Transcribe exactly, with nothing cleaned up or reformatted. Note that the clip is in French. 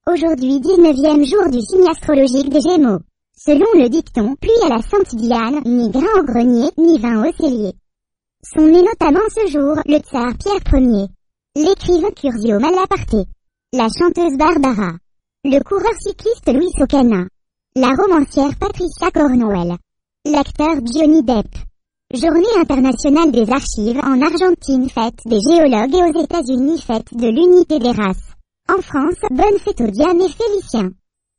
Aujourd'hui dix-neuvième jour du signe astrologique des Gémeaux. Selon le dicton, pluie à la Sainte Diane, ni grain au grenier, ni vin au cellier. Sont nés notamment ce jour, le tsar Pierre Premier, l'écrivain Curzio Malaparte, la chanteuse Barbara, le coureur cycliste Luis Ocana, la romancière Patricia Cornwell, l'acteur Johnny Depp. Journée internationale des archives en Argentine, fête des géologues, et aux États-Unis, fête de l'unité des races. En France, bonne fête aux Diane et Félicien.